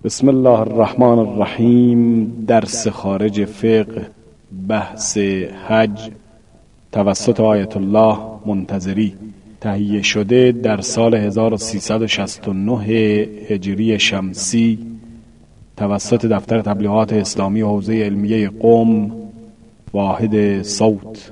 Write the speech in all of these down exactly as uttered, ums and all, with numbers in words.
بسم الله الرحمن الرحیم. درس خارج فقه، بحث حج توسط آیت الله منتظری، تهیه شده در سال هزار و سیصد و شصت و نه هجری شمسی توسط دفتر تبلیغات اسلامی حوزه علمیه قم، واحد صوت.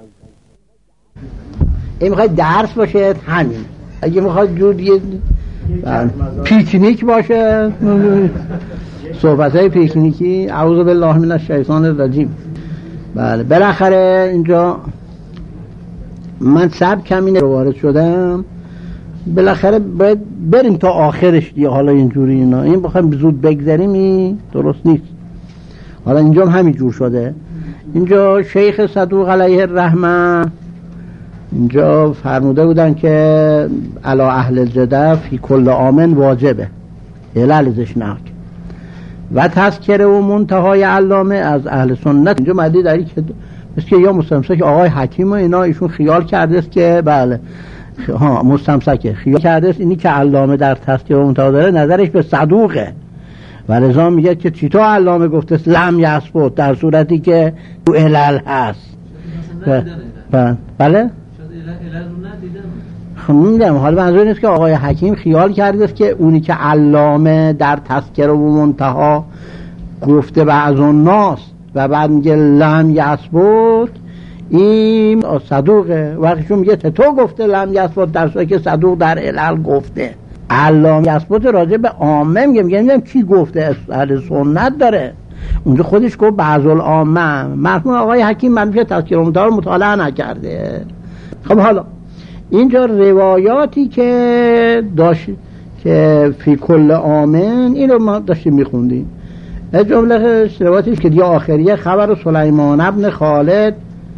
این میخواد درس باشه همین، اگه میخواد جور یه پیکنیک باشه، صحبت های پیکنیکی، اعوذ بالله من الشیطان الرجیم. بله بالاخره اینجا من سب کمینه رو وارد شدم، بالاخره باید بریم تا آخرش دیگه. حالا اینجوری اینا این بخوایم زود بگذریم این درست نیست. حالا اینجا هم همین جور شده. اینجا شیخ صدوق علیه الرحمه اینجا فرموده بودن که علی اهل الجده فی کل آمن واجبه، علل زشناک و تذکره و منتهای علامه از اهل سنت. اینجا مدی داری که مثل یا مستمسک آقای حکیم و اینا، ایشون خیال کرده است که بله ها مستمسکه خیال کرده است اینی که علامه در تذکره و منتها داره نظرش به صدوقه و لذا میگه که چطور علامه گفته است لم یثبت در صورتی که تو علل هست. بله بله خب میدم. حالا منظور نیست که آقای حکیم خیال کرده است که اونی که علامه در تذکره و منتها گفته بعض الناس و بعد میگه لم یثبت این صدوقه، وقتیشون میگه تو گفته لم یثبت در صورتی که صدوق در علل گفته. علامه یثبت راجع به عامه میگه، میگه نمیدونم کی گفته، اهل سنت داره اونجا خودش گفت بعض العامه. مرحوم آقای حکیم منفی تذکره و منتها رو مطالعه نکرده. خب حالا اینجا روایاتی که داشت که فی کل آمن این رو ما داشتیم میخوندیم. از جمله روایاتش که دیگه آخریه خبر سلیمان ابن خالد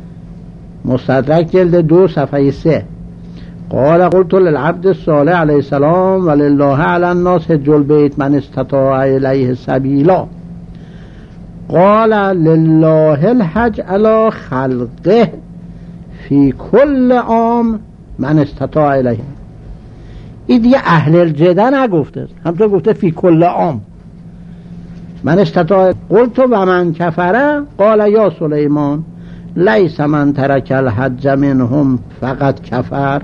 مستدرک جلد دو صفحه سه قال قلت للعبد الصالح علیه السلام ولله علی الناس حج البیت من استطاع الیه سبیلا قال لله الحج علی خلقه فی کل عام من استطاع الیه. این دیگه اهل الجده نگفته، همطور گفته فی کل عام من استطاع. قلت و من کفره قال یا سلیمان لیس من ترک الحج منهم فقط کفر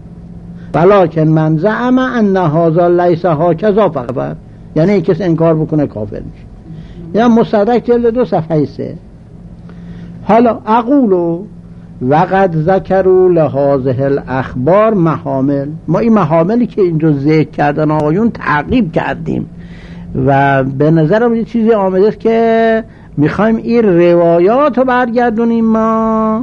ولکن من زعم ان هذا لیس هکذا فقط، یعنی این کس انکار بکنه کافر میشه. یا مصدق جلد دو صفحه سه. حالا اقولو وقد ذکروا لهذه الاخبار محامل، ما این محاملی که اینجا ذکر کردن آقایون تعقیب کردیم و به نظرم یه چیزی آمده است که میخوایم این روایات رو برگردونیم ما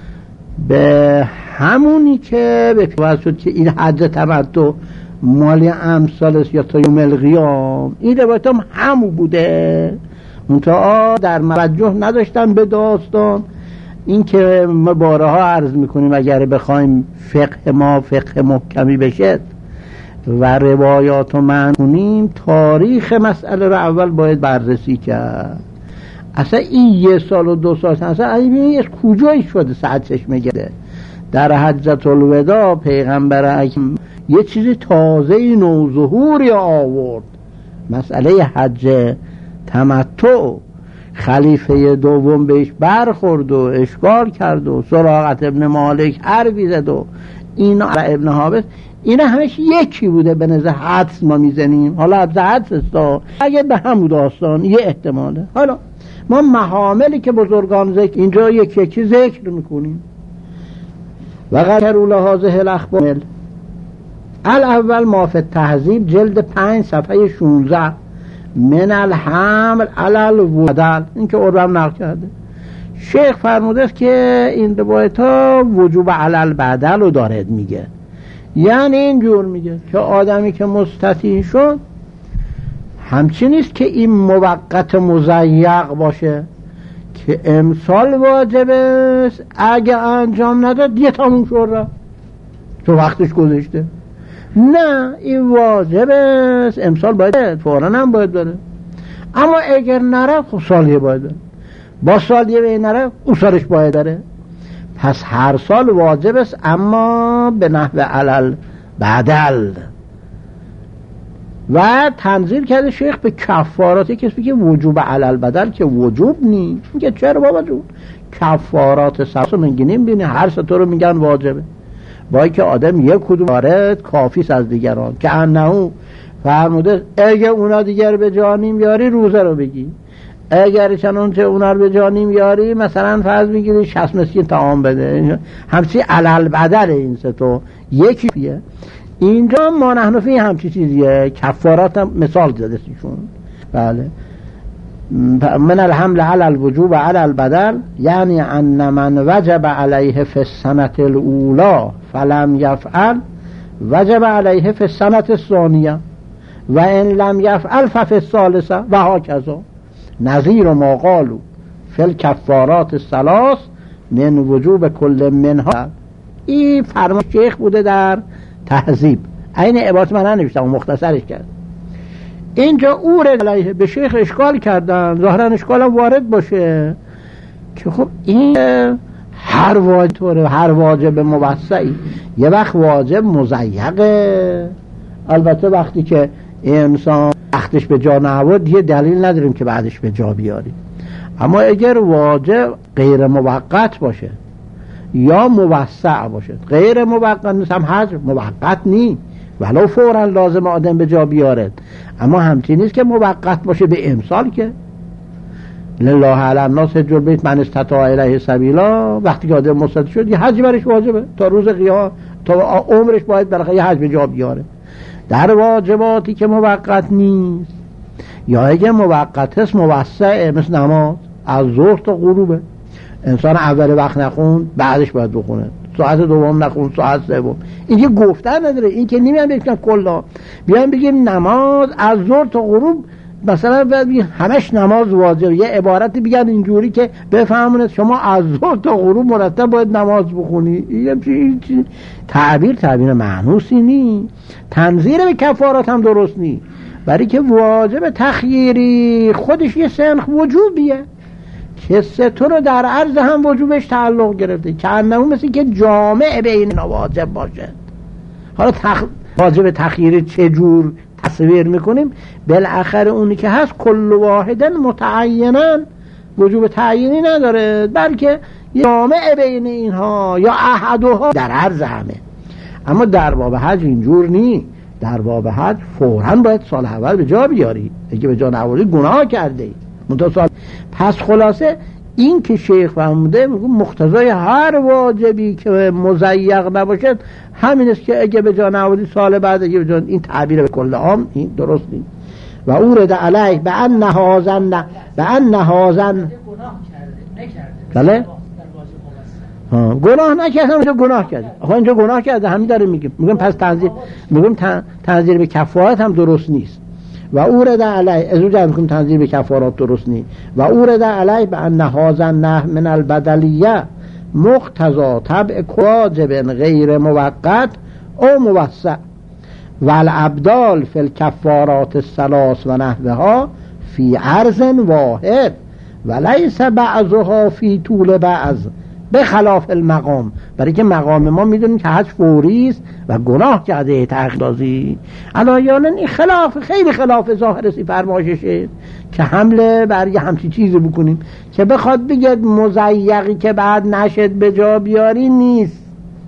به همونی که به پیوست شد که این حج تمتع مالی امثال است یا تا یوم القیام. این روایت هم همون بوده، منتها در توجه نداشتن به داستان. این که ما بارها عرض میکنیم اگر بخوایم فقه ما فقه محکمی بشه و روایات رو من کنیم، تاریخ مسئله رو اول باید بررسی کرد. اصلا این یه سال و دو سال اصلا این از کجایی شده ساعت چشمه گرده. در حجت الوداع پیغمبر اکرم یه چیزی تازه نوظهوری آورد، مسئله حج تمتع. خلیفه دوم بهش برخورد و اشکال کرد و سراقت ابن مالک حرفی زد و اینا ابن حابس، اینا همش یکی بوده به نظر حدس ما میزنیم. حالا حدس حدس است اگه به همون داستان یه احتماله. حالا ما محاملی که بزرگان ذکر اینجا یکی یکی ذکر میکنیم. وقت رول هذه الاخبار الاول ما فی التهذیب جلد پنج صفحه شانزده من الحمل علی الودل، این که عربم نقل کرده. شیخ فرموده است که این روایت ها وجوب علی البدل رو دارد میگه، یعنی اینجور میگه که آدمی که مستطیع شد همچین نیست که این موقت مضیق باشه که امسال واجب است، اگه انجام نداد دیگه تموم شد تو وقتش گذشته. نه، این واجب است، امسال باید فوراً هم باید بره، اما اگر نره خب سالیه باید بره، با سالیه به نره اون سالش باید بره. پس هر سال واجب است اما به نحو علل بدل. و تنظیر کرده شیخ به کفارات کسی که وجوب علل بدل که وجوب نیست. میگه چرا بابا جون کفارات ساسو میگینیم بینی هر سطور رو میگن واجبه، با که آدم یک کدوم وارد کافیست از دیگران که انهو فرموده اگه اونا دیگر به جانیم یاری روزه رو بگی، اگر چنان چه اونا رو به جانیم یاری مثلا فرض میگیری شصت مسکین طعام بده. همچی علل بدل این سطور یکیه. اینجا ما نحنفی همچی چیزیه. کفارات هم مثال زده سیشون. بله من الحمل علی الوجوب علی البدل یعنی ان من وجب علیه فی السنة الاولی فلم یفعل وجب علیه فی السنة الثانیه و ان لم یفعل ففی الثالثه و هکذا نظیر ما قالوا فی الکفارات الثلاث من وجوب کل منها. این فرمان شیخ بوده در تهذیب. این عبارت من ننوشتم و مختصرش کرد. اینجا او علیه به شیخ اشکال کردن، ظاهرا اشکال هم وارد باشه که خب این هر واجب هر واجب موسعی یه وقت واجب مضیقه. البته وقتی که انسان وقتش به جا نبود یه دلیل نداریم که بعدش به جا بیاریم. اما اگر واجب غیر موقت باشه یا موسع باشه، غیر موقت نیست هم حج موقت نیست ولو فوراً لازم آدم به جا بیاره، اما همچین نیست که موقت باشه به امسال که لله علی الناس حج البیت من استطاع الیه سبیلا. وقتی که آدم مستطیع شد یه حج برش واجبه تا روز قیامت، تا عمرش باید بالاخره یه حج به جا بیاره. در واجباتی که موقت نیست یا اگه موقت هست موسعه، مثل نماز از ظهر تا غروبه، انسان اول وقت نخون بعدش باید بخونه، ساعت دوم نخون ساعت سوم. این که گفتن نداره. این که نمیان بگن کلا بیان بگیم نماز از ظهر تا غروب مثلا بگیم همش نماز واجب، یه عبارتی بگن اینجوری که بفهمونید شما از ظهر تا غروب مرتب باید نماز بخونی. این چی تعبیر تعبیر معنوسی نی. تنظیر به کفارات هم درست نی، برای که واجب تخییری خودش یه سنخ وجوبیه که ستون رو در عرض هم وجوبش تعلق گرفته که انمون مثل که جامع بین واجب باشه. حالا تخ... واجب تخییری چجور تصویر میکنیم؟ بالاخره اونی که هست کل واحدن متعینن وجوب تعیینی نداره، بلکه جامع بین اینها یا احدها در عرض همه. اما در باب حج اینجور نی. در باب حج فوراً باید سال اول به جا بیاری، اگه به جا نواری گناه کرده ای. پس خلاصه این که شیخ فرموده مقتضای هر واجبی که مضیق نباشد همین است که اگه به جا نواری سال بعد اگه به جا، این تعبیر به کل عام این درست نیست. و اورد علیه به ان هازن به ان هازن گناه کرده نکرده بله ها گناه نکرده اینجا گناه کرده. آخه اینجا گناه کرده همین داره میگیم. میگم پس تنظیر میگم تنظیر به کفارات هم درست نیست. و اورد علیه از اونجا میگم تنظیر به کفارات درست نیست. و اورد علیه به ان هازن نه من البدلیه مقتضا طبع واجب غیر موقت او موسع و الابدال فی الکفارات الثلاث و نحوها فی عرض واحد و لیس بعضها فی طول بعض به خلاف المقام. برای که مقام ما میدونیم که حج فوری است و گناه کرده تقدازی علایانا این خلاف خیلی خلاف ظاهر سی فرمایشه که حمله بر یه همچی چیزی بکنیم که بخواد بگید مضیقی که بعد نشد به جا بیاری نیست.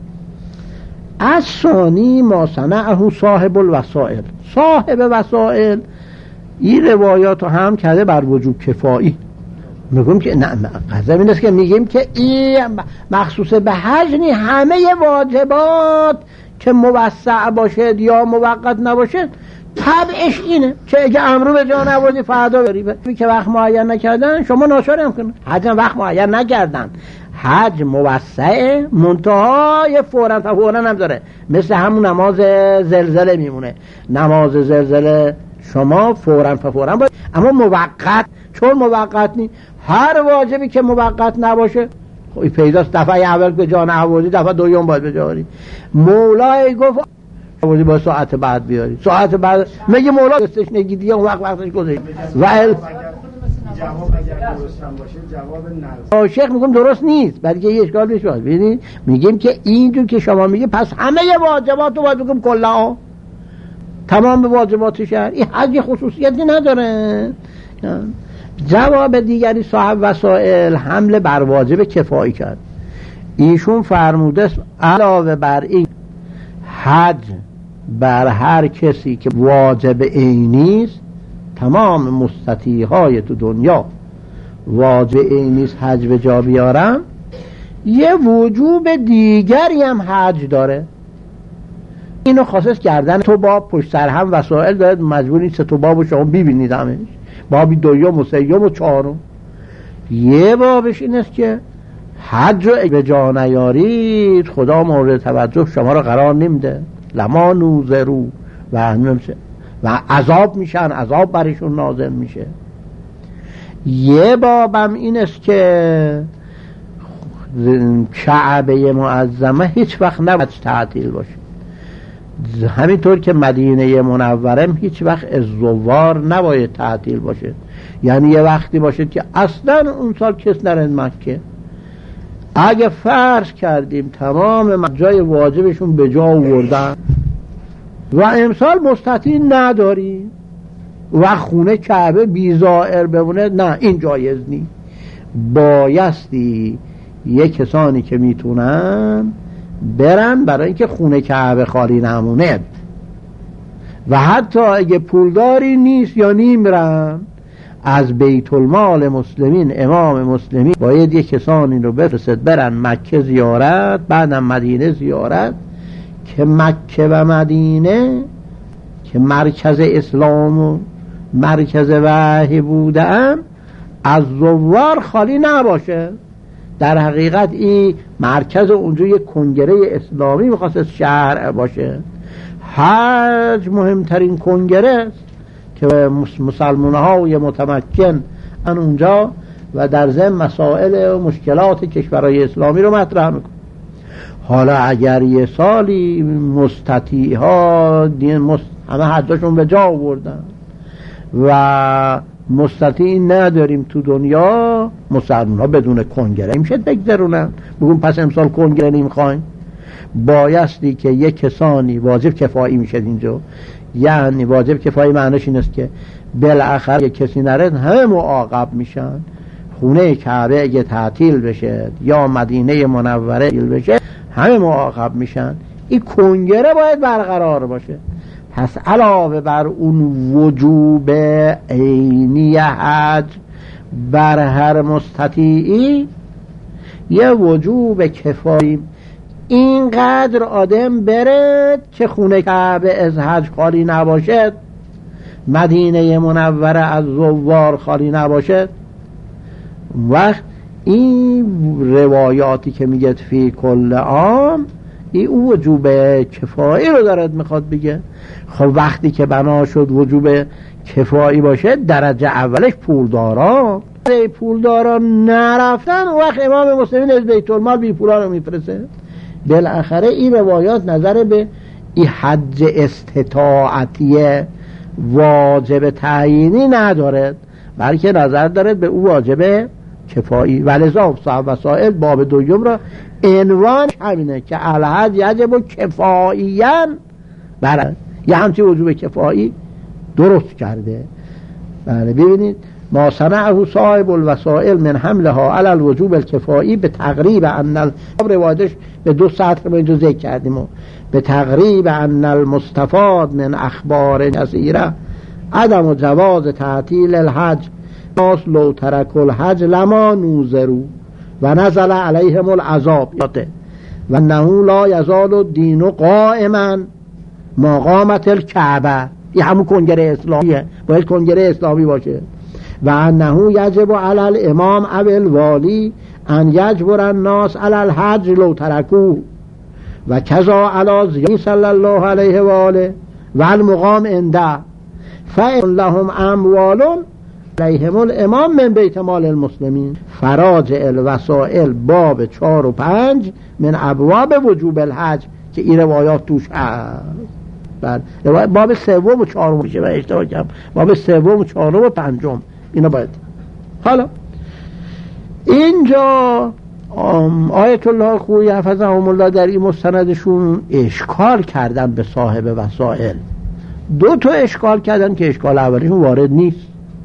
از ثانی ما صنعه صاحب الوسائل. صاحب وسائل این روایات رو هم کرده بر وجوب کفایی. میگم که نه قضیه این است که میگیم که این مخصوص به حج نی، همه واجبات که موسع باشد یا موقت نباشد طبعش اینه که اگه امرو به جا نبودی فردا بری که وقت معین نکردن شما ناچار هم کن. حج وقت معین نکردن، حج موسعه منتهای فوراً تا فوراً هم داره، مثل همون نماز زلزله میمونه. نماز زلزله شما فوراً تا فوراً باید، اما موقت چون موقت نی هر واجبی که موقت نباشه خب پیداست دفعه اول به جا نبودی دفعه دوم باید به جا بیاری. مولای گفت بودی با ساعت بعد بیاری، ساعت بعد میگه مولا دستش نگیدی اون وقت وقتش گذشت. و ال... جواب اگر درست هم باشه جواب نرس. شیخ میگم درست نیست، بلکه یه اشکال پیش میاد. ببینید میگیم که اینجور که شما میگه پس همه واجبات رو باید بگم کلا تمام به واجبات شهر. این حج خصوصیتی نداره. جواب دیگری صاحب وسائل حمله بر واجب کفایی کرد. ایشون فرموده علاوه بر این حج بر هر کسی که واجب عینی است، تمام مستطیع های تو دنیا واجب عینی است حج به جا بیارن، یه وجوب دیگری هم حج داره. اینو خاصش کردن تو باب پشت سر هم وسائل داره، مجبوری سه تا بابو شما ببینید همش، بابی دوم و سوم و چهارم. یه بابش این است که حج رو به جا نیارید خدا مورد توجه شما رو قرار نمیده، لما نوذرو و و عذاب میشن، عذاب برشون نازل میشه. یه بابم این است که کعبه معظمه هیچ وقت نباید تعطیل باشه، همینطور که مدینه منوره هیچ وقت از زوار نباید تعطیل باشه. یعنی یه وقتی باشه که اصلا اون سال کس نرد مکه. اگه فرض کردیم تمام جای واجبشون به جا آوردن و امسال مستطیع نداریم و خونه کعبه بیزائر بمونه، نه این جایز نیست. بایستی یه کسانی که میتونن برن برای اینکه خونه کعبه خالی نمونه، و حتی اگه پولداری نیست یا نیمرن از بیت المال مسلمین، امام مسلمین باید یک کسانی رو بفرستد برن مکه زیارت، بعدم مدینه زیارت، که مکه و مدینه که مرکز اسلام و مرکز وحی بودن از زوار خالی نباشه. در حقیقت این مرکز اونجا یک کنگره اسلامی میخواست شهر باشه. حج مهمترین کنگره است که مسلمان های متمکن ان اونجا و در ضمن مسائل و مشکلات کشورهای اسلامی رو مطرح میکنه. حالا اگر یه سالی مستطیع ها مست... همه حجاشون به جا آوردن و مستطیع نداریم تو دنیا، مسلمان ها بدون کنگره میشه بگذرونن، بگون پس امسال کنگره نمیخوایم. بایستی که یک کسانی واجب کفایی میشه اینجا. یعنی واجب کفایی معنیش این است که بالاخره یک کسی نرد همه معاقب میشن. خونه کعبه اگه تعطیل بشه یا مدینه منوره تعطیل بشه همه معاقب میشن. این کنگره باید برقرار باشه. پس علاوه بر اون وجوب عینی حج بر هر مستطیعی، یه وجوب کفایی اینقدر آدم برد که خونه کعبه از حج خالی نباشد، مدینه منوره از زوار خالی نباشد. وقت این روایاتی که میگه فی کل عام، این او وجوب کفایی رو دارد میخواد بگه. خب وقتی که بنا شد وجوب کفایی باشه، درجه اولش پولداران، پولداران نرفتن وقت امام مسلمین از بیت المال بی پولا رو میفرسه. بالاخره این روایات نظر به این حج استطاعتی واجب تعیینی ندارد، بلکه نظر دارد به او واجب کفایی. ولذا صاحب وسائل باب دوم را عنوان همینه که الحج یجب کفاییاً بله، یه همچی وجوب کفایی درست کرده. بله ببینید ما صنعه صاحب الوسائل من حملها علی الوجوب الکفایی به تقریب ان روایتش به دو سطر ما اینجا ذکر کردیم، به تقریب ان المستفاد من اخبار کثیره عدم و جواز تعطیل الحج ناس لو ترک الحج لما نوذروا و نزل علیهم العذاب و انه لا یزال الدین قائما ما قامت الکعبه. این همون کنگره اسلامیه، باید کنگره اسلامی باشه. و انه یجب علی الامام او الوالی ان یجبر الناس علی الحج لو ترکوه و کذا علی زیاد صلی الله علیه و آله و المقام عنده فإن لهم اموال علیهم الامام من بیت مال المسلمین. فراجع الوسائل باب چهار و پنج من ابواب وجوب الحج که این روایات توش هست. بله باب سوم و چهارم میشه و اشتباه کردم، باب سوم و چهارم و پنجم اینا باید. حالا اینجا آیت الله خویی حفظهم الله در این مستندشون اشکال کردن به صاحب وسائل دو تا اشکال کردن که اشکال اولیشون وارد نیست،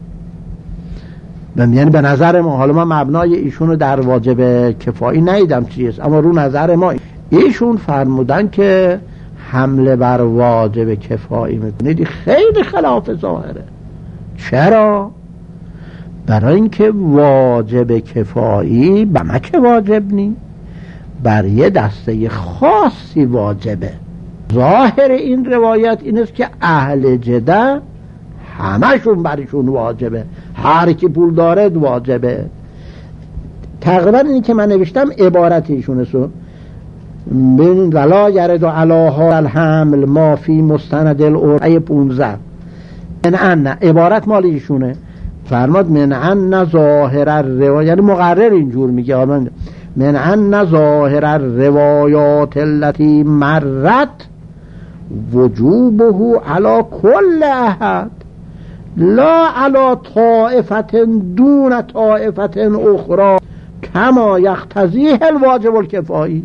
یعنی به نظر ما، حالا من مبنای ایشون رو در واجب کفایی ندیدم چیست، اما رو نظر ما ایشون فرمودن که حمله بر واجب کفایی میکنید خیلی خلاف ظاهره. چرا؟ برای اینکه واجب کفایی به مکه واجب نی، بر یه دسته خاصی واجبه. ظاهر این روایت این است که اهل جده همشون برشون واجبه، هر کی پول داره واجبه. تقریبا این که من نوشتم عبارت ایشونه سو ببینید ولا یرد علاها الحمل ما فی مستند الارعی پونزده من ان عبارت مال ایشونه فرماد من ان ظاهر الروایات، یعنی مقرر اینجور میگه من ان ظاهر الروایات التي مرت وجوبه على كل احد لا على طائفة دون طائفة اخرى کما یقتضیه الواجب الکفایی.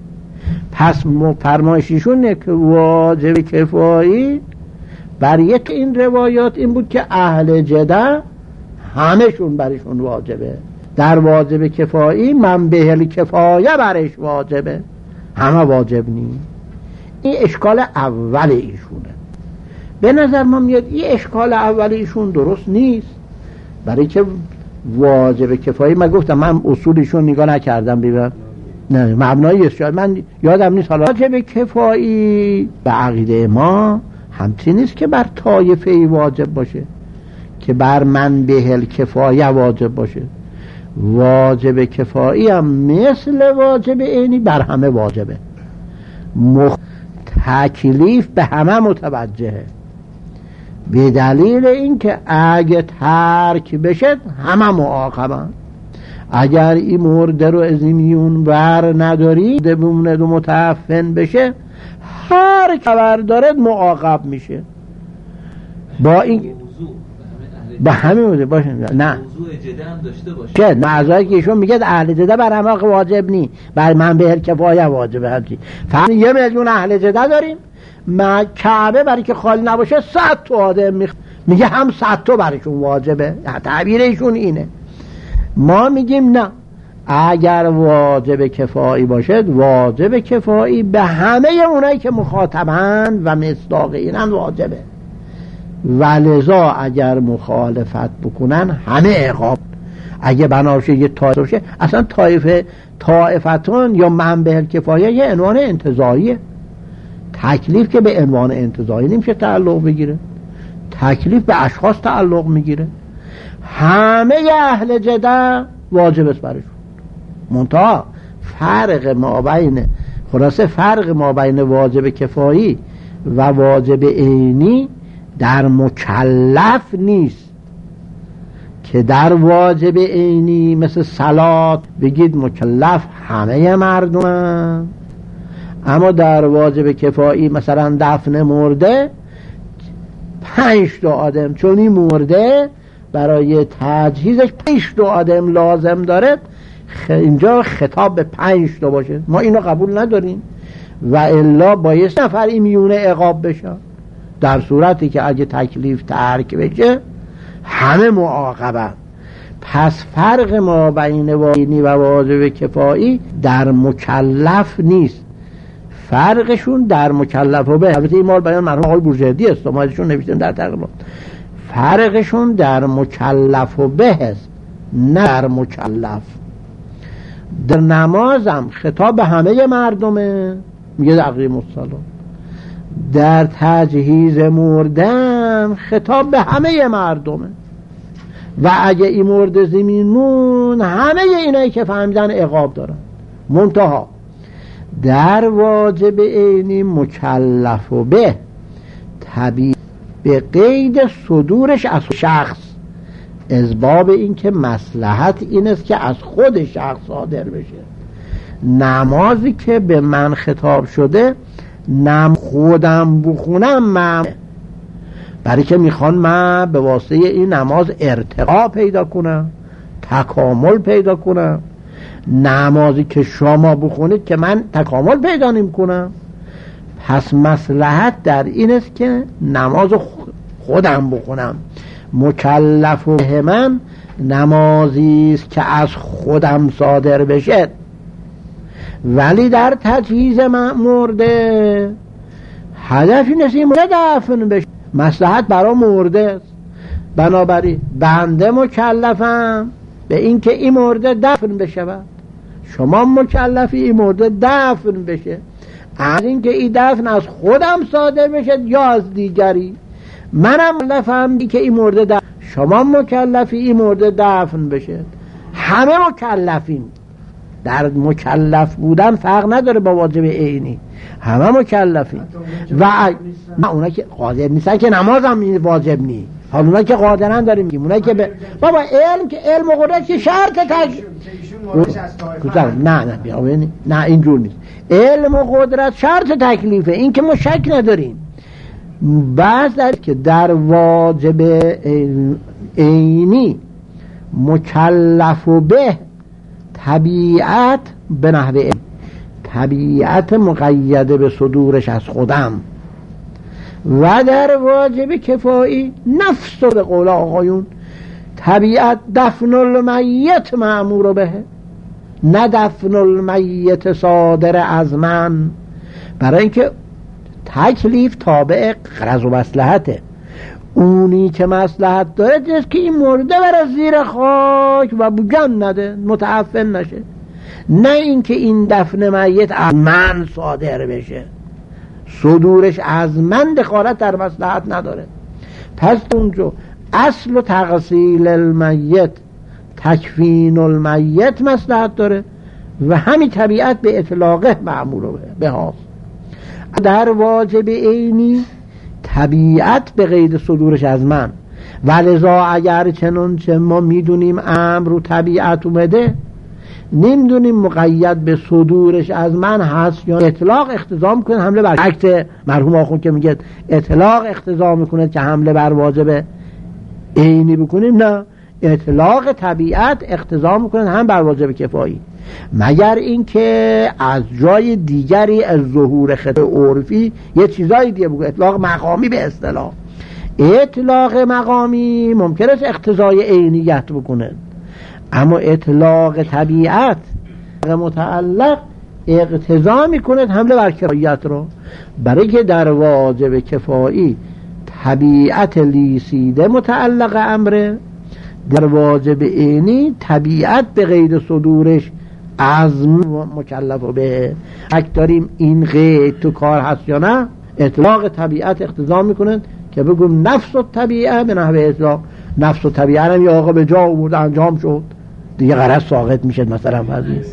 پس فرمایشیشون که واجب کفایی بر یک این روایات این بود که اهل جده همشون برشون واجبه، در واجب کفایی من به الکفایه برش واجبه، همه واجب نی. این اشکال اول ایشونه. به نظر من میاد این اشکال اول ایشون درست نیست، برای که واجب کفایی من گفتم من اصولشون نگاه نکردم ببینم نه مبنایی است، من یادم نیست. حالا واجب کفایی به عقیده ما همچین نیست که بر طایفه ای واجب باشه که بر من به الکفایه واجب باشه. واجب کفایی هم مثل واجب عینی بر همه واجبه، مخ... تکلیف به همه متوجهه، به دلیل اینکه اگه ترک بشه همه معاقبن. اگر این مرده رو از میون ور نداری بمونه و متعفن بشه، هر خبر دارد معاقب میشه. با این به همین موضوع باشه نه موضوع جده هم داشته باشه که معذایی که ایشون میگه اهل جده بر همه واجب نی، بر من به کفایه واجبه. همچی فهم یه میلیون اهل جده داریم، ما کعبه برای که خالی نباشه صد تا آدم میخ... میگه هم صد تا برایشون واجبه، تعبیر ایشون اینه. ما میگیم نه، اگر واجب کفایی باشد واجب کفایی به همه اونایی که مخاطبن و مصداق اینن واجبه، ولذا اگر مخالفت بکنن همه عقاب. اگه بناشه یه طایفه باشه، اصلا طایفه طایفتون یا منبع کفایه یه عنوان انتزاعیه، تکلیف که به عنوان انتزاعی نمیشه تعلق بگیره، تکلیف به اشخاص تعلق میگیره. همه اهل جده واجب است برشون، منتها فرق ما بین خلاصه فرق ما بین واجب کفایی و واجب عینی در مکلف نیست که در واجب عینی مثل صلات بگید مکلف همه مردم، اما در واجب کفایی مثلا دفن مرده پنج تا آدم چون این مرده برای تجهیزش پنج تا آدم لازم داره، اینجا خطاب به پنج تا باشه. ما اینو قبول نداریم و الا باید نفر این میونه عقاب بشه، در صورتی که اگه تکلیف ترک بشه همه معاقبه. پس فرق ما بین واجبی و واجب کفایی در مکلف نیست، فرقشون در مکلف و به. البته این مال بیان مرحوم آقای بورژردی است، ما ازشون نوشتیم در تقریبات. فرقشون در مکلف و به است، نه در مکلف. در نمازم خطاب به همه مردمه، میگه اقیموا الصلاة. در تجهیز مردم خطاب به همه مردمه و اگه این مرد زمینمون همه اینایی که فهمیدن عقاب دارن. منتها در واجب عینی مکلف و به طبیعی به قید صدورش از شخص، از باب این که مصلحت این است که از خود شخص صادر بشه. نمازی که به من خطاب شده نم خودم بخونم من، برای که میخوان من به واسطه این نماز ارتقا پیدا کنم، تکامل پیدا کنم. نمازی که شما بخونید که من تکامل پیدا نمی کنم. پس مصلحت در این است که نماز خودم بخونم. مکلف به من نمازی است که از خودم صادر بشه، ولی در تجهیز مرده هدف این است این مرده دفن بشه، مصلحت برای مرده است. بنابراین بنده مکلفم به این که این مرده دفن بشه، شما مکلفی این مرده دفن بشه. از این که این دفن از خودم صادر بشه یا از دیگری. منم مکلفم که این مرده دفن، شما مکلفی این مرده دفن بشه. همه مکلفیم، در مکلف بودن فرق نداره با واجب عینی، همه مکلفیم. و نه اونا که قادر نیستن که نماز هم واجب نی، حالا اونا که قادرن داریم میگیم، اونا که ب... بابا علم که علم و قدرت که شرط تک نه نه بیا ببین نه اینجور نیست. علم و قدرت شرط تکلیفه، این که ما شک نداریم. بعض در که در واجب عینی مکلف به طبیعت به نحوه طبیعت مقید به صدورش از خودم، و در واجب کفایی نفس به قول آقایون طبیعت دفن المیت مأمور به، نه دفن المیت صادر از من. برای اینکه تکلیف تابع غرض و مصلحته. اونی که مصلحت داره جز که این مرده بره زیر خاک و بگن نده، متعفن نشه، نه اینکه این دفن میت از من صادر بشه. صدورش از من دخالت در مصلحت نداره. پس اونجا اصل و تغسیل المیت تکفین المیت مصلحت داره و همین طبیعت به اطلاقه معمول به هاست. در واجب عینی طبیعت به قید صدورش از من، ولذا اگر چنانچه ما میدونیم امر رو طبیعت اومده، نمیدونیم مقید به صدورش از من هست یا اطلاق اقتضا میکنه حمله بر عکس مرحوم آخوند که میگه اطلاق اقتضا میکنه که حمله بر واجب عینی بکنیم. نه، اطلاق طبیعت اقتضا میکنه هم بر واجب کفایی، مگر اینکه از جای دیگری از ظهور خطا عرفی یه چیزایی دیگه بگه. اطلاق مقامی به اصطلاح، اطلاق مقامی ممکن است اقتضای عینیت بکنه، اما اطلاق طبیعت متعلق اقتضا میکنه حمله بر کفایت رو. برای که در واجب کفایی طبیعت لیسیده متعلق امره، در واجب عینی طبیعت به قید صدورش از مکلف به. شک داریم این قید تو کار هست یا نه؟ اطلاق طبیعت اقتضا میکنه که بگم نفس و طبیعه به نحوه اطلاق. نفس و طبیعه هم یا آقا به جا آورد انجام شد دیگه غرض ساقط میشه. مثلا فرضی شخص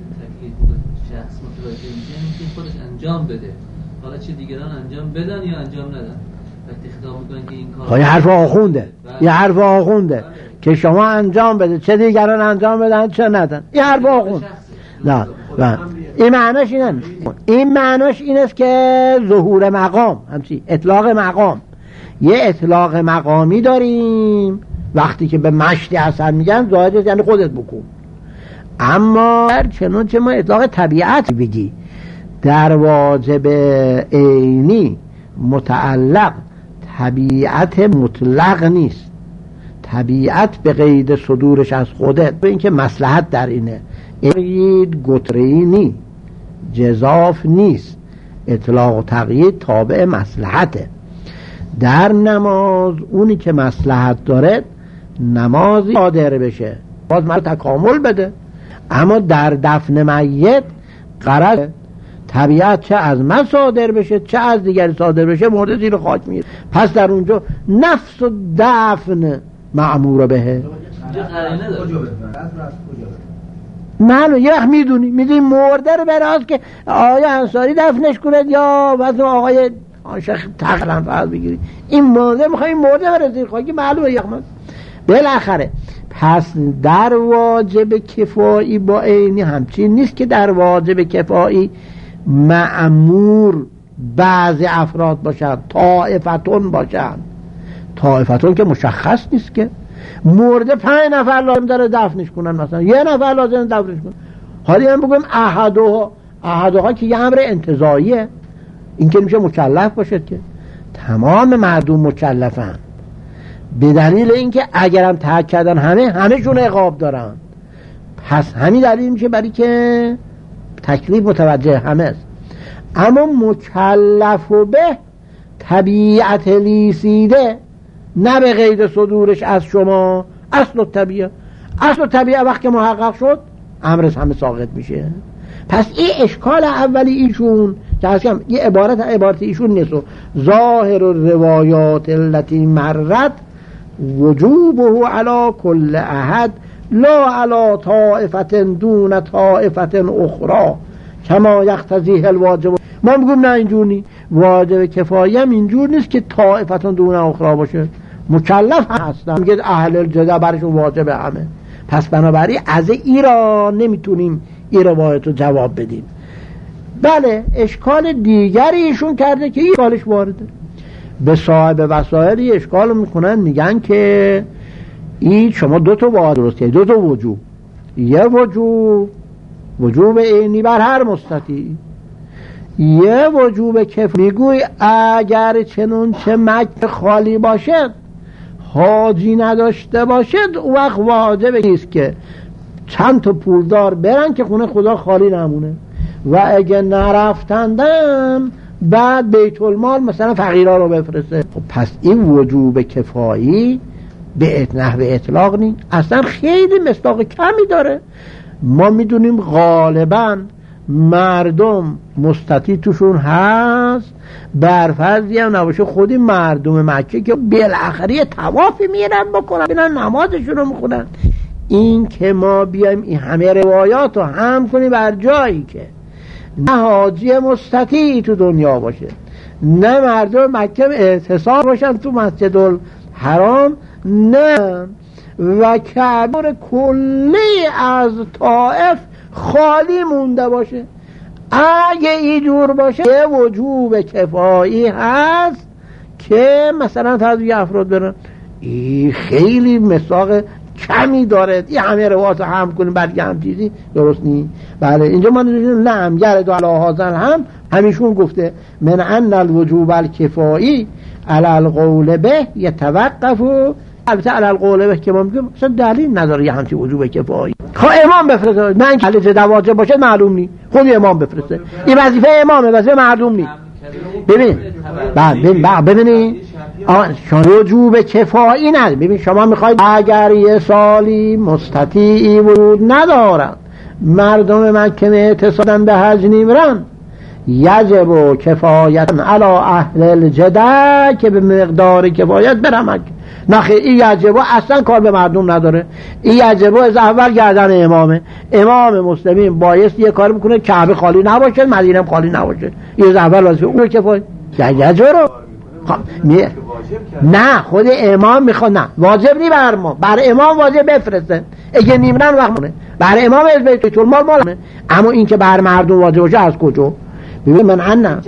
متوجه میشه که خودش انجام بده، حالا چه دیگران انجام بدن یا انجام ندن، وقتی خطاب میکنن که این کار یه حرف آخونده یه حرف آخونده که شما انجام بده چه دیگران انجام بدن چه ندن، این حرف آخونده. نه نه این معناش اینه نیست. این معناش این است که ظهور مقام همچی اطلاق مقام. یه اطلاق مقامی داریم وقتی که به مشتی حسن میگن زاهد یعنی خودت بکن، اما چنانچه ما اطلاق طبیعت بگی در واجب عینی متعلق طبیعت مطلق نیست، طبیعت به قید صدورش از خودت. به اینکه مصلحت در اینه، این گترینی جزاف نیست، اطلاق و تقیید تابع مصلحته. در نماز اونی که مصلحت داره نمازی صادر بشه باز مرا تکامل بده، اما در دفن میت غرض طبیعت چه از من صادر بشه چه از دیگری صادر بشه مرده زیر خاک میره. پس در اونجا نفس و دفن معمور بهه. من یه وقت میدونی میدونی مرده رو براز که آقای انصاری دفنش کنید یا واسه آقای شیخ تقلن فرض بگیری این مرده میخوایی مرده بره زیر خاکی معلومه یخمد بالاخره. پس در واجب کفایی با عینی همچین نیست که در واجب کفایی مأمور بعضی افراد باشن، طائفتون باشن. طائفتون که مشخص نیست که مرده پنج نفر لازم داره دفنش کنن، مثلا یه نفر لازم دفنش کنن. حالی هم بگم احدها احدها که یه امر انتزاعیه، این که میشه مکلف باشد که تمام مردم مکلفن، به دلیل اینکه اگرم ترک کردن همه همه شون عقاب دارن، پس همین دلیل میشه برای که تکلیف متوجه همه است. اما مکلف و به طبیعت لیسیده، نه به غیر صدورش از شما، اصل طبیعه اصل طبیعه وقتی محقق شد امرش همه ساقط میشه. پس این اشکال اولی ایشون که هستیم یه عبارت عبارت ایشون نیست، ظاهر الروایات التي مرت وجوبه علی کل احد لا علی طائفة دون طائفة اخرى کما یقتضیه الواجب. ما میگم نه اینجور نیست، واجب کفایی هم اینجور نیست که طائفة دون اخرى باشه، مکلف هستن، میگه اهل الجزا برشون واجب همه. پس بنابراین از این را نمیتونیم این روایت رو جواب بدیم. بله اشکال دیگری ایشون کرده که این اشکالش وارده، به صاحب وسائلی اشکال میکنن، میگن که این شما دو تا واجب درسته، دو تا وجوب، یه وجوب وجوب عینی بر هر مستطیع، یه وجوب کف. میگوی اگر چنون چه مکه خالی باشد، حاجی نداشته باشد، او وقت واجب نیست که چند تا پولدار برن که خونه خدا خالی نمونه، و اگه نرفتندم بعد بیت المال مثلا فقیرها رو بفرسته. خب پس این وجوب کفایی به نحو اطلاق نیست، اصلا خیلی مصداق کمی داره. ما میدونیم غالبا مردم مستطیع توشون هست، برفرضی هم نباشه خودی مردم مکه که بالاخره یه طوافی میرن بکنن، بینن نمازشون رو میخونن. این که ما بیایم این همه روایات رو هم کنیم بر جایی که نه حاجی مستطیعی تو دنیا باشه، نه مردم مکه اعتصاب باشن تو مسجد الحرام، نه و کعبه کلی از طائف خالی مونده باشه، اگه اینجور باشه یه وجوب کفایی هست که مثلا تعداد افراد برن. این خیلی مثال کمی داره، این همه روایات هم کنیم برگه هم چیزی درست نیست. بله اینجا ما نمیدونیم لم گرد علی هذا هم همیشون گفته من ان الوجوب الکفایی علی القول به یتوقف، البته علی القول به که ما میگیم اصلا دلیل نداره یه همچین وجوب کفایی. خب امام بفرسته، نه اینکه علی جدا واجب باشه معلوم نیست، خود امام بفرسته، این وظیفه امامه، وظیفه مردم نیست. ببین ببین ببینید وجوب کفایی نه. ببین شما میخواید اگر یه سالی مستطیعی ورود ندارن، مردم مکه اعتصادن به حج نمیرن، یجب و کفایت علی اهل الجده که به مقدار کفایت برن مکه. نخیر این یجب اصلا کار به مردم نداره، این یجب از اول گردن امامه. امام مسلمین بایست یه کار میکنه کعبه خالی نباشه، مدینه خالی نباشه، این از اول واسه اون کفایت یجب رو می... نه خود امام میخواد، نه واجب نی بر ما، بر امام واجب بفرسته، اگه نیمرن وقت مونه بر امام از بیت المال مال، اما این که بر مردم واجب باشه از کجا؟ ببین من ان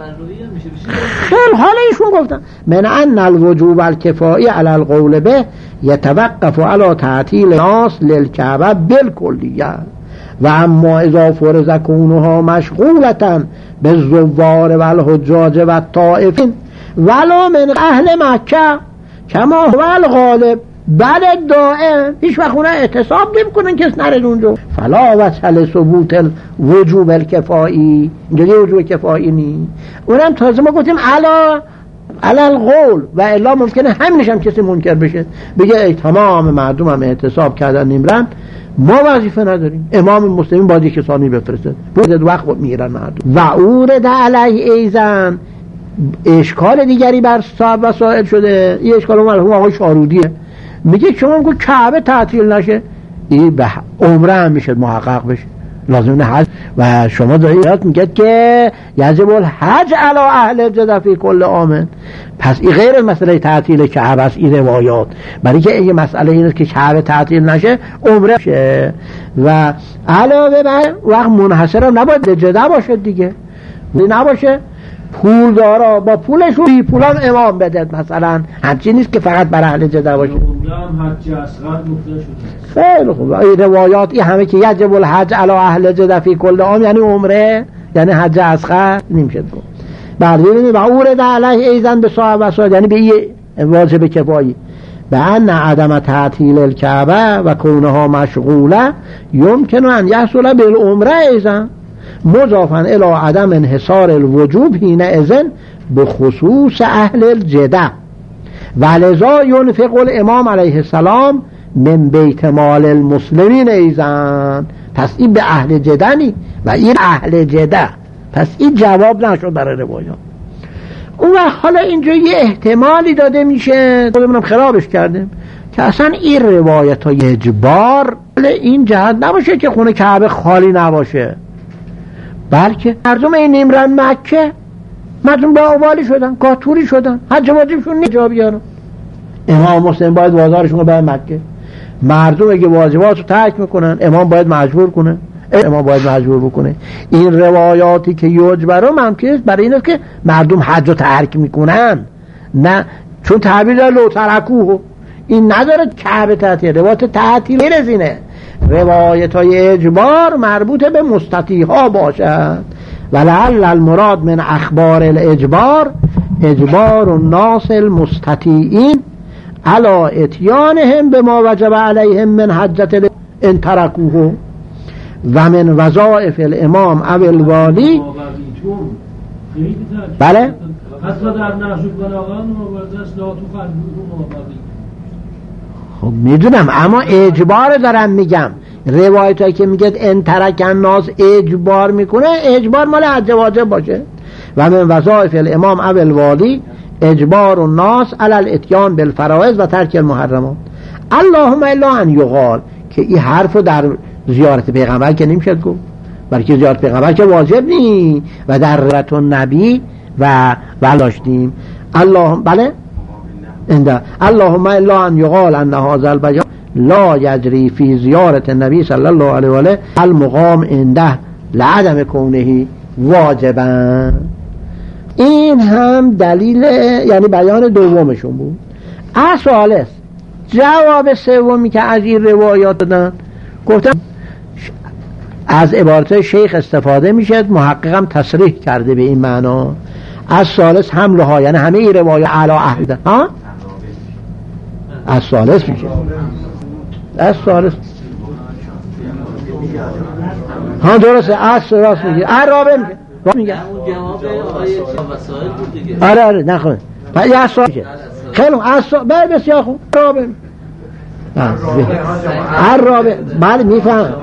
خیلی حالا ایشون گفتن من ان الوجوب الکفایی علی القول به یتوقف علی تعطیل ناس للکعبه بالکلیه و اما اذا فرض کونها مشغولتا بالزوار والحجاج والطائفین ولو من اهل مکه کما هو الغالب بل دائم، هیچ وقت اونها اعتصاب نمی کنن کس نرد اونجا، فلا وصل ثبوت الوجوب الکفایی، اینجا وجوب کفایی نی. اونم تازه ما گفتیم علا علا القول و الا ممکنه همینش هم کسی منکر بشه بگه ای تمام مردم هم اعتصاب کردن نمیرن، ما وظیفه نداریم، امام مسلمین باید کسانی بفرسته، بود وقت میگیرن مردم. و اورد علیه ایزن اشکال دیگری بر صاحب وسائل شده، این اشکال مرحوم آقای شارودیه، میگه شما میگو کعبه تعطیل نشه، این به عمره هم میشه محقق بشه، لازم نه حج. و شما دارید میگه که یجب الحج علی اهل جده فی کل عام، پس این غیر مسئله تعطیل کعبه است، این روایات برای که این مسئله اینه که کعبه تعطیل نشه عمره شه. و علاوه بر وقت منحصر هم نباید جده باشه دیگه، نباشه پول دارا با پولشون بی پولان امام بده مثلا، همچین نیست که فقط برای اهل جده باشه. خیلی خوب، این روایات این همه که یجب الحج علی اهل جده فی کل عام یعنی عمره، یعنی حج اصغر نمیشه. بله ببینید و اورد علیه ایزن به صاحب وسائل، یعنی به این واجب کفایی به ان عدم تعطیل الکعبه و کونها مشغوله یمکن ان یحصل بالعمره ایزن مضافا الی عدم انحصار الوجوب حینئذ به خصوص اهل الجده ولذا ينفق الامام علیه السلام من بیت مال المسلمین ایزن. پس این به اهل جده نی و این اهل جده، پس این جواب نشد برای روایات. اون وقت حالا اینجا یه احتمالی داده میشه خودمونم خرابش کردیم که اصلا این روایت های اجبار این جهت نباشه که خونه کعبه خالی نباشه، بلکه مردم این نیمرن مکه، مردم با اوالی شدن، گاتوری شدن، حج واجبشون نیجا بیارن. امام مسلم باید بازارشون رو به مکه، مردم اگه واجبات رو ترک میکنن امام باید مجبور کنه، امام باید مجبور بکنه. این روایاتی که یجبرم هم که برای این است که مردم حج رو ترک میکنن، نه چون تعبیر داره لو ترکوه، این نداره کعبه تعطیل، روایت تعطیل رزینه. روایت های اجبار مربوط به مستطیع ها باشد ولعل المراد من اخبار الاجبار اجبار الناس المستطیعین علی اتیانهم بما وجب علیهم من حجت ان ترکوه و من وظائف الامام او الوالی. بله خب میدونم، اما اجبار دارم میگم. روایت هایی که میگه ان ترک الناس اجبار میکنه، اجبار مال حج واجب باشه. و من وظائف الامام او الوالی اجبار الناس علی الاتیان بالفرائض و ترک المحرمات. اللهم الا ان یقال که این حرف رو در زیارت پیغمبر که نمیشه گفت، بلکه زیارت پیغمبر که واجب نی و در رت نبی و ولاشتیم. اللهم بله انده اللهم الا ان یقال ان هذا البیان لا یجری فی زیارت النبی صلی الله علیه و آله المقام عنده لعدم کونه واجبا. این هم دلیل یعنی بیان دومشون بود. اصالس جواب سومی که از این روایات دادن گفتم از عبارت شیخ استفاده میشه، محققم تصریح کرده به این معنا. از ثالث حمله ها یعنی همه این روایات علی اهل ها از ثالث میشه، از ثالث ها درسته، از ثالث میگه عرابه میگه میگه جواب آقای وسائل بود دیگه. آره آره نخواه بعد از ثالث خیلی از بله بسیار خوب عرابه عرابه بله میفهم.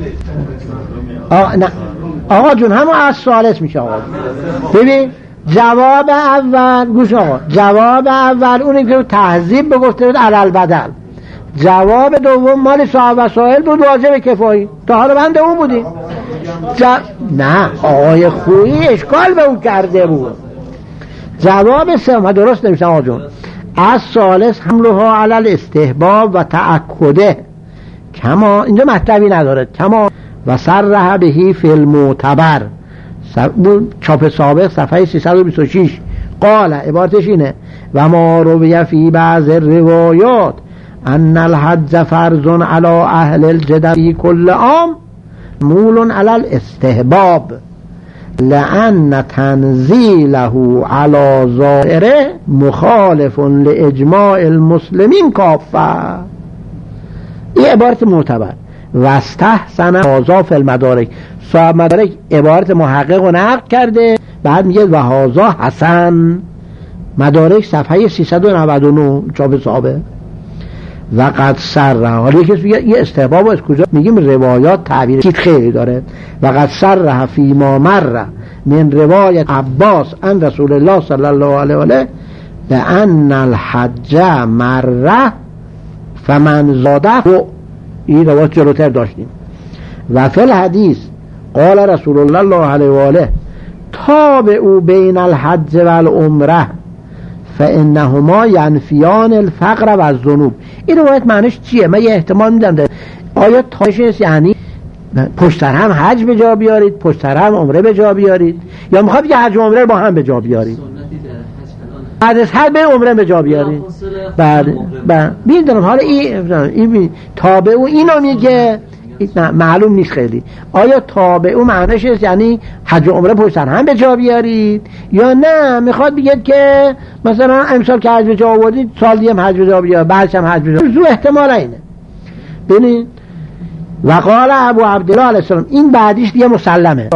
آقا نه آقا جون همون از ثالث میشه. آقا ببین جواب اول گوش آقا، جواب اول اونی که تهذیب بگفته بود علل بدل، جواب دوم مال صاحب وسائل بود واجب کفایی، تا حالا بنده اون بودی ج... نه آقای خویی اشکال به اون کرده بود. جواب سوم درست نمیشه آقا جون. از ثالث حملها علل استحباب و تأکده کما اینجا مطلبی نداره کما و صرح بهی فی المعتبر چاپ سابق صفحه سیصد و بیست و شش قال عبارتش اینه و ما روی فی بعض روایات ان الحج فرض علی اهل الجده فی کل عام مول علی الاستحباب لأن تنزیله علی ظاهره مخالف لاجماع المسلمین کافه. این عبارت معتبر و استحسن هذا فی المدارک. صاحب مدارک عبارت محقق رو نقل کرده، بعد میگه و هذا حسن. مدارک صفحه سیصد و نود و نه چاپ سابق. و قد سر حالا یکی میگه یه استحباب از کجا میگیم روایات تعبیر خیلی داره. و قد سر فی ما مر من روایت عباس ان رسول الله صلی الله علیه و آله بان الحج مره فمن زاده. این روایت جلوتر داشتیم. و فی الحدیث قال رسول الله الله علیه و آله تابعوا بین الحج و العمره فانهما ینفیان الفقر و الذنوب. این روایت معنیش چیه؟ من یه احتمال میدم ده. آیا تاش یعنی پشت سر هم حج به جا بیارید، پشت سر هم عمره به جا بیارید، یا میخواد یه حج و عمره با هم به جا بیارید؟ بعد از حج به عمره به جا بیارید. بعد بعد میدونم حالا این این تابع و اینو میگه نه معلوم نیست خیلی. آیا تابعو معنیش است یعنی حج و عمره پشت هم به جا بیارید، یا نه میخواد بگید که مثلا امسال که حج به جا آوردید سال دیگه حج به جا بیارید، بعدش هم حج به جا. زو احتمال اینه. ببینید وقال ابو عبدالله علیه السلام، این بعدیش دیگه مسلمه.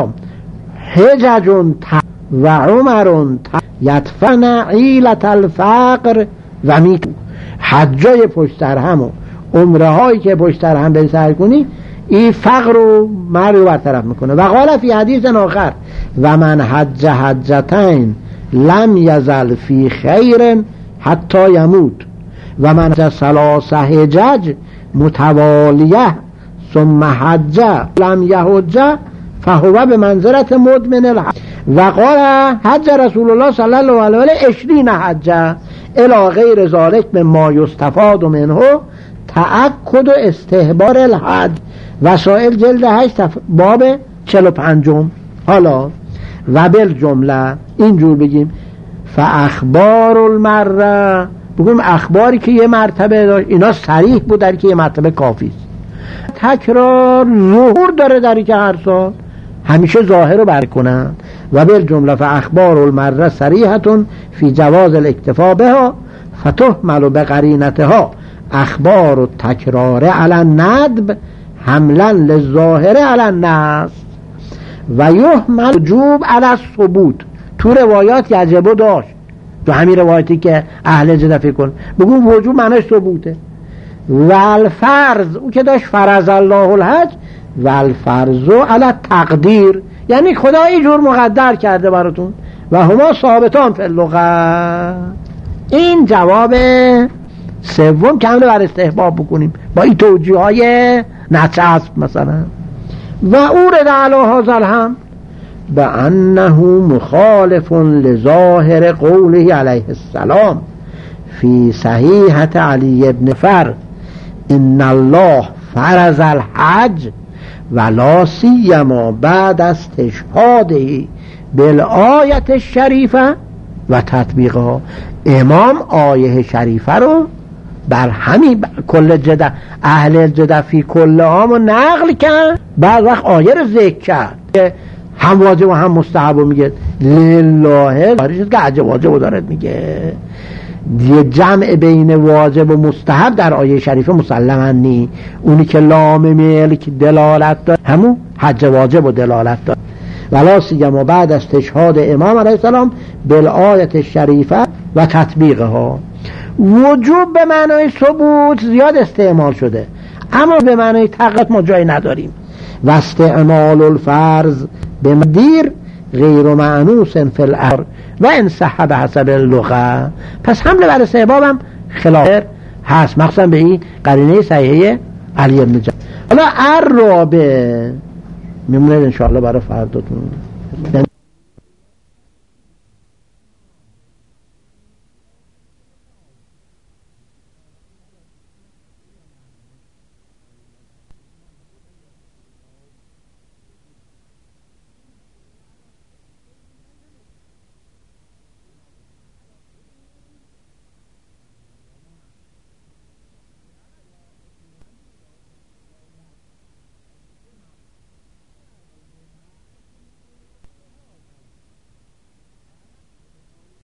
حججون و عمرون یدفن عیلت الفقر و میتو، حجای پشتر هم و عمره هایی که پشتر هم به سر کنی این فقر و مرگ رو برطرف میکنه. و قال فی حدیث آخر و من حج حجتین لم یزل فی خیر حتی یموت و من حج ثلاث حجج متوالیه ثم حج لم یحج فهو به منزلت مدمن الحج. و قال حج رسول الله صلی الله علیه و آله عشرین حجه الی غیر ذلک مما یستفاد منه تأکد و استحبار الحج. وسائل جلد هشت باب چهل و پنجم. حالا و بالجمله اینجور بگیم فاخبار المره، بگیم اخباری که یه مرتبه داشت اینا صریح بود در که یه مرتبه کافی است. تکرار ظهور داره در که هر سال همیشه ظاهر رو برکنن. و بالجمله فاخبار المره صریحتون فی جواز الاکتفا بها فتحمل بقرینتها اخبار و تکرار علی الندب حملا للظاهر علی النص و یحمل وجوب علی الثبوت. تو روایات یجب داشت، تو همین روایتی که اهل جده فکر کن بگو وجوب معنیش ثبوته. و الفرض او که داشت فرض الله الحج و الفرض علی تقدیر، یعنی خدا اینجور مقدر کرده براتون و هما ثابتان فی اللغت. این جواب سوم که همه بر استحباب بکنیم با این توجیه های نچسب مثلا. و اورد علی هذا الهم بانه مخالف لظاهر قوله علیه السلام فی صحیحة علی ابن فر ان الله فرض الحج ولا سیما بعد استشهاده بالآیت الشریفه و تطبیقها. امام آیه شریفه رو بر همین کل جده اهل جده فی کل عام نقل کرد، بعد وقت آیه رو ذکر کرد که هم واجب و هم مستحب رو میگه لله که عجب واجب دارد میگه. یه جمع بین واجب و مستحب در آیه شریفه مسلماً نی. اونی که لام ملک دلالت داره همون حج واجب و دلالت داره. ولا سیما بعد از استشهاد امام علیه السلام بالآیت شریفه و تطبیقها. وجوب به معنای ثبوت زیاد استعمال شده، اما به معنای تقیید ما جایی نداریم. و استعمال الفرض به مدیر غیر معنوس فی الامر و ان صح به حسب اللغه. پس حمله بر استحباب هم خلاف هست، مخصوصا به این قرینه صحیحه علی بن جعفر. حالا الرابع میمونه ان شاء الله برای فرداتون.